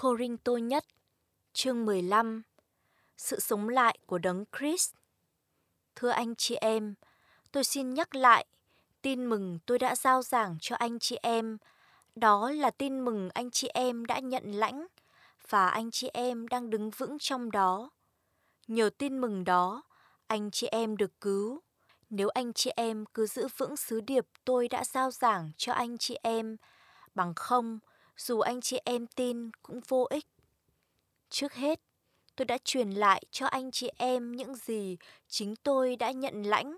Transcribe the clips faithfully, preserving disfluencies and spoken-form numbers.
Cô-rinh-tô nhất, chương mười lăm. Sự sống lại của Đấng Christ. Thưa anh chị em, tôi xin nhắc lại tin mừng tôi đã rao giảng cho anh chị em. Đó là tin mừng anh chị em đã nhận lãnh và anh chị em đang đứng vững trong đó. Nhờ tin mừng đó, anh chị em được cứu. Nếu anh chị em cứ giữ vững sứ điệp tôi đã rao giảng cho anh chị em, bằng không, dù anh chị em tin cũng vô ích. Trước hết, tôi đã truyền lại cho anh chị em những gì chính tôi đã nhận lãnh.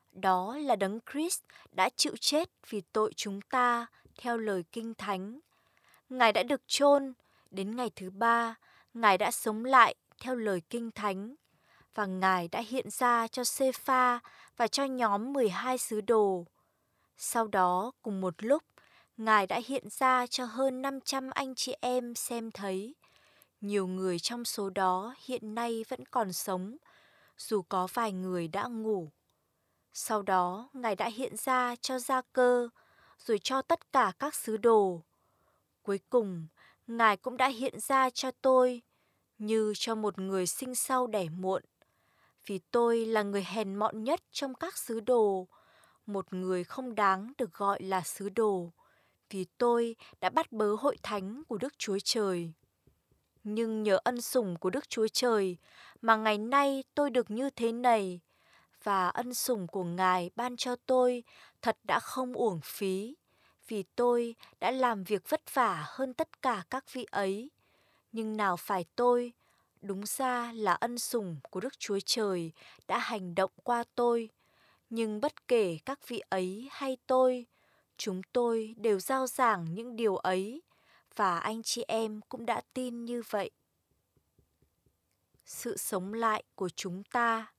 Đó là Đấng Christ đã chịu chết vì tội chúng ta theo lời Kinh Thánh. Ngài đã được chôn, đến ngày thứ ba, Ngài đã sống lại theo lời Kinh Thánh. Và Ngài đã hiện ra cho Sê-pha và cho nhóm mười hai sứ đồ. Sau đó, cùng một lúc, Ngài đã hiện ra cho hơn năm trăm anh chị em xem thấy. Nhiều người trong số đó hiện nay vẫn còn sống, dù có vài người đã ngủ. Sau đó, Ngài đã hiện ra cho Gia-cơ, rồi cho tất cả các sứ đồ. Cuối cùng, Ngài cũng đã hiện ra cho tôi, như cho một người sinh sau đẻ muộn. Vì tôi là người hèn mọn nhất trong các sứ đồ, một người không đáng được gọi là sứ đồ, vì tôi đã bắt bớ hội thánh của Đức Chúa Trời. Nhưng nhờ ân sủng của Đức Chúa Trời mà ngày nay tôi được như thế này, và ân sủng của Ngài ban cho tôi thật đã không uổng phí, vì tôi đã làm việc vất vả hơn tất cả các vị ấy. Nhưng nào phải tôi, đúng ra là ân sủng của Đức Chúa Trời đã hành động qua tôi. Nhưng bất kể các vị ấy hay tôi, chúng tôi đều rao giảng những điều ấy, và anh chị em cũng đã tin như vậy. Sự sống lại của chúng ta.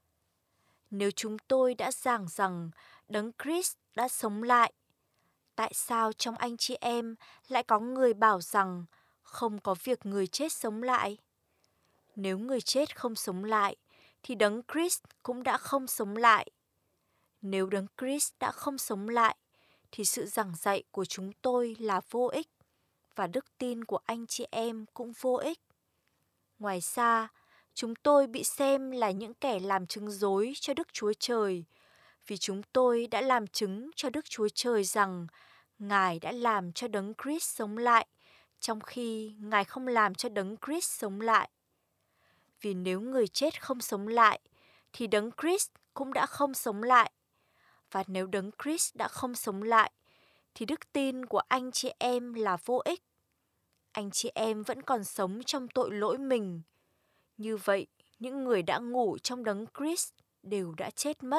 Nếu chúng tôi đã giảng rằng Đấng Christ đã sống lại, tại sao trong anh chị em lại có người bảo rằng không có việc người chết sống lại? Nếu người chết không sống lại, thì Đấng Christ cũng đã không sống lại. Nếu Đấng Christ đã không sống lại, thì sự giảng dạy của chúng tôi là vô ích, và đức tin của anh chị em cũng vô ích. Ngoài ra, chúng tôi bị xem là những kẻ làm chứng dối cho Đức Chúa Trời, vì chúng tôi đã làm chứng cho Đức Chúa Trời rằng Ngài đã làm cho Đấng Christ sống lại, trong khi Ngài không làm cho Đấng Christ sống lại. Vì nếu người chết không sống lại, thì Đấng Christ cũng đã không sống lại. Và nếu Đấng Christ đã không sống lại, thì đức tin của anh chị em là vô ích. Anh chị em vẫn còn sống trong tội lỗi mình. Như vậy, những người đã ngủ trong Đấng Christ đều đã chết mất.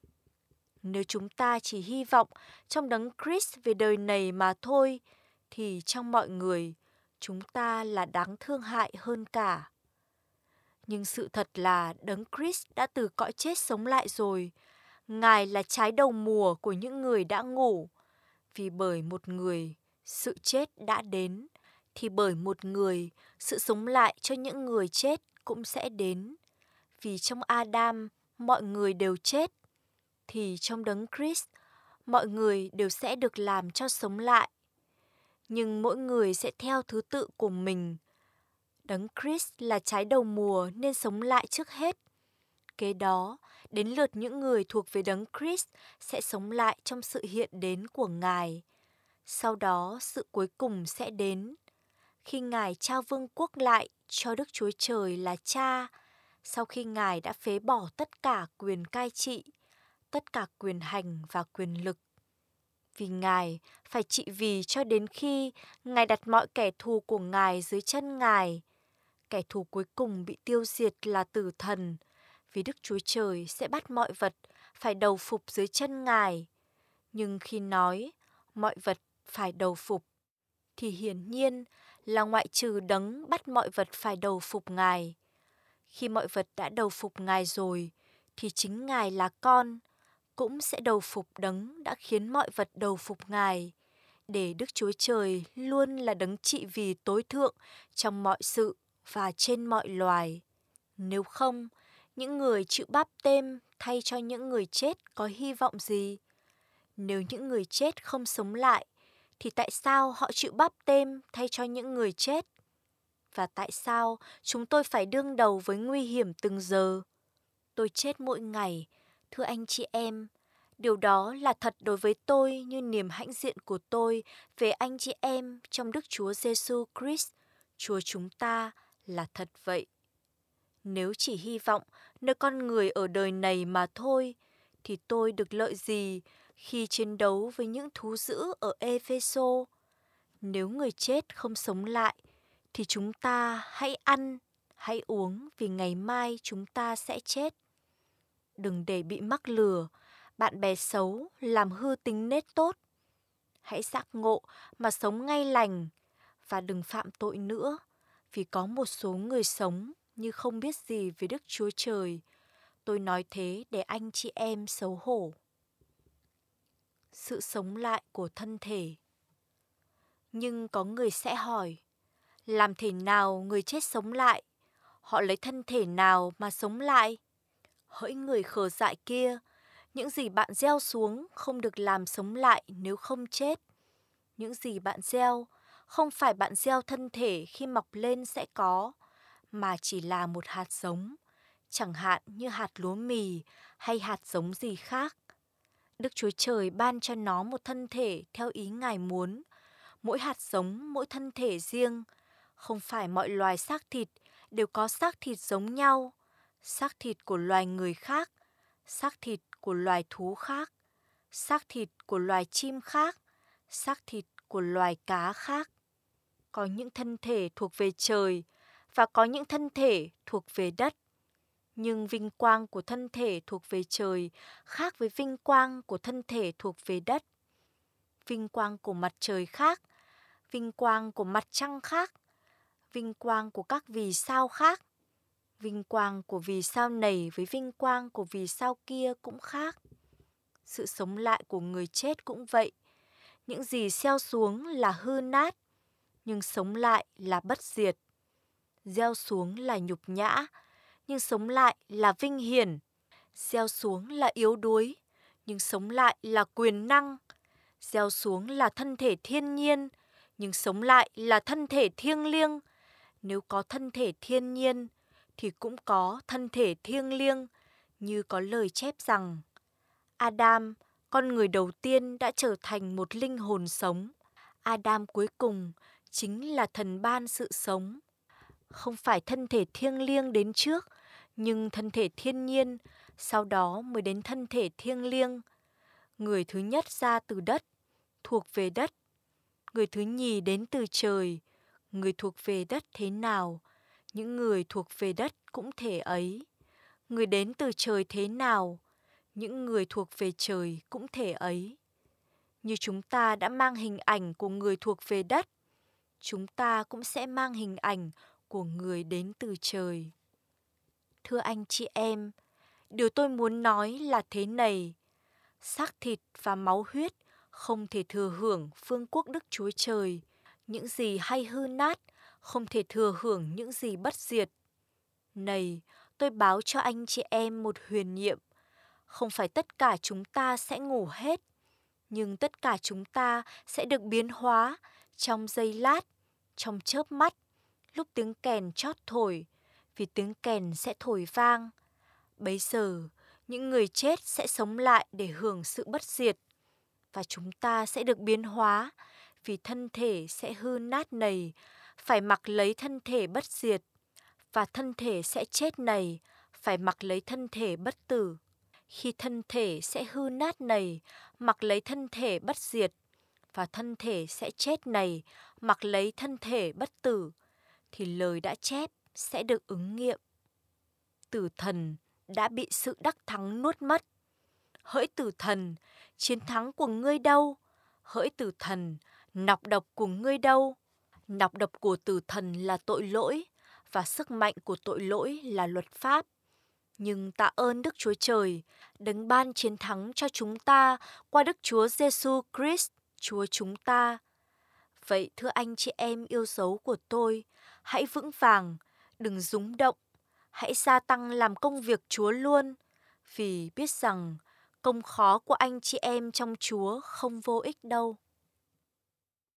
Nếu chúng ta chỉ hy vọng trong Đấng Christ về đời này mà thôi, thì trong mọi người, chúng ta là đáng thương hại hơn cả. Nhưng sự thật là Đấng Christ đã từ cõi chết sống lại rồi. Ngài là trái đầu mùa của những người đã ngủ. Vì bởi một người, sự chết đã đến, thì bởi một người, sự sống lại cho những người chết cũng sẽ đến. Vì trong Adam, mọi người đều chết, thì trong Đấng Christ, mọi người đều sẽ được làm cho sống lại. Nhưng mỗi người sẽ theo thứ tự của mình. Đấng Christ là trái đầu mùa nên sống lại trước hết. Kế đó, đến lượt những người thuộc về Đấng Christ sẽ sống lại trong sự hiện đến của Ngài. Sau đó, sự cuối cùng sẽ đến, khi Ngài trao vương quốc lại cho Đức Chúa Trời là Cha, sau khi Ngài đã phế bỏ tất cả quyền cai trị, tất cả quyền hành và quyền lực. Vì Ngài phải trị vì cho đến khi Ngài đặt mọi kẻ thù của Ngài dưới chân Ngài. Kẻ thù cuối cùng bị tiêu diệt là tử thần, vì Đức Chúa Trời sẽ bắt mọi vật phải đầu phục dưới chân Ngài. Nhưng khi nói mọi vật phải đầu phục, thì hiển nhiên là ngoại trừ Đấng bắt mọi vật phải đầu phục Ngài. Khi mọi vật đã đầu phục Ngài rồi, thì chính Ngài là Con, cũng sẽ đầu phục Đấng đã khiến mọi vật đầu phục Ngài, để Đức Chúa Trời luôn là Đấng trị vì tối thượng trong mọi sự và trên mọi loài. Nếu không, những người chịu báp têm thay cho những người chết có hy vọng gì? Nếu những người chết không sống lại, thì tại sao họ chịu báp têm thay cho những người chết? và tại sao chúng tôi phải đương đầu với nguy hiểm từng giờ. Tôi chết mỗi ngày, thưa anh chị em. Điều đó là thật đối với tôi như niềm hãnh diện của tôi về anh chị em trong Đức Chúa Giêsu Christ, Chúa chúng ta là thật vậy. Nếu chỉ hy vọng nơi con người ở đời này mà thôi, thì tôi được lợi gì khi chiến đấu với những thú dữ ở Ê-phê-sô? Nếu người chết không sống lại, thì chúng ta hãy ăn, hãy uống vì ngày mai chúng ta sẽ chết. Đừng để bị mắc lừa, bạn bè xấu làm hư tính nết tốt. Hãy giác ngộ mà sống ngay lành và đừng phạm tội nữa, vì có một số người sống như không biết gì về Đức Chúa Trời. Tôi nói thế để anh chị em xấu hổ. Sự sống lại của thân thể. Nhưng có người sẽ hỏi, làm thế nào người chết sống lại? Họ lấy thân thể nào mà sống lại? Hỡi người khờ dại kia, những gì bạn gieo xuống không được làm sống lại nếu không chết. Những gì bạn gieo, không phải bạn gieo thân thể khi mọc lên sẽ có, mà chỉ là một hạt giống, chẳng hạn như hạt lúa mì hay hạt giống gì khác. Đức Chúa Trời ban cho nó một thân thể theo ý Ngài muốn, mỗi hạt giống, mỗi thân thể riêng. Không phải mọi loài xác thịt đều có xác thịt giống nhau, xác thịt của loài người khác, xác thịt của loài thú khác, xác thịt của loài chim khác, xác thịt của loài cá khác. Có những thân thể thuộc về trời và có những thân thể thuộc về đất. Nhưng vinh quang của thân thể thuộc về trời khác với vinh quang của thân thể thuộc về đất. Vinh quang của mặt trời khác, vinh quang của mặt trăng khác, vinh quang của các vì sao khác. Vinh quang của vì sao này với vinh quang của vì sao kia cũng khác. Sự sống lại của người chết cũng vậy. Những gì gieo xuống là hư nát, nhưng sống lại là bất diệt. Gieo xuống là nhục nhã, nhưng sống lại là vinh hiển. Gieo xuống là yếu đuối, nhưng sống lại là quyền năng. Gieo xuống là thân thể thiên nhiên, nhưng sống lại là thân thể thiêng liêng. Nếu có thân thể thiên nhiên, thì cũng có thân thể thiêng liêng, như có lời chép rằng Adam, con người đầu tiên đã trở thành một linh hồn sống. Adam cuối cùng chính là thần ban sự sống. Không phải thân thể thiêng liêng đến trước, nhưng thân thể thiên nhiên, sau đó mới đến thân thể thiêng liêng. Người thứ nhất ra từ đất, thuộc về đất. Người thứ nhì đến từ trời, người thuộc về đất thế nào, những người thuộc về đất cũng thể ấy. Người đến từ trời thế nào, những người thuộc về trời cũng thể ấy. Như chúng ta đã mang hình ảnh của người thuộc về đất, chúng ta cũng sẽ mang hình ảnh của người đến từ trời. Thưa anh chị em, điều tôi muốn nói là thế này: xác thịt và máu huyết không thể thừa hưởng vương quốc Đức Chúa Trời. Những gì hay hư nát không thể thừa hưởng những gì bất diệt. Này, tôi báo cho anh chị em một huyền nhiệm. Không phải tất cả chúng ta sẽ ngủ hết, nhưng tất cả chúng ta sẽ được biến hóa trong giây lát, trong chớp mắt, lúc tiếng kèn chót thổi, vì tiếng kèn sẽ thổi vang. Bấy giờ, những người chết sẽ sống lại để hưởng sự bất diệt, và chúng ta sẽ được biến hóa, vì thân thể sẽ hư nát này, phải mặc lấy thân thể bất diệt, và thân thể sẽ chết này, phải mặc lấy thân thể bất tử. Khi thân thể sẽ hư nát này, mặc lấy thân thể bất diệt, và thân thể sẽ chết này, mặc lấy thân thể bất tử, thì lời đã chép sẽ được ứng nghiệm. Tử thần đã bị sự đắc thắng nuốt mất. Hỡi tử thần, chiến thắng của ngươi đâu? Hỡi tử thần, nọc độc của ngươi đâu? Nọc độc của tử thần là tội lỗi, và sức mạnh của tội lỗi là luật pháp. Nhưng tạ ơn Đức Chúa Trời, đấng ban chiến thắng cho chúng ta qua Đức Chúa Giêsu Christ, Chúa chúng ta. Vậy thưa anh chị em yêu dấu của tôi, hãy vững vàng, đừng rúng động, hãy gia tăng làm công việc Chúa luôn, vì biết rằng công khó của anh chị em trong Chúa không vô ích đâu.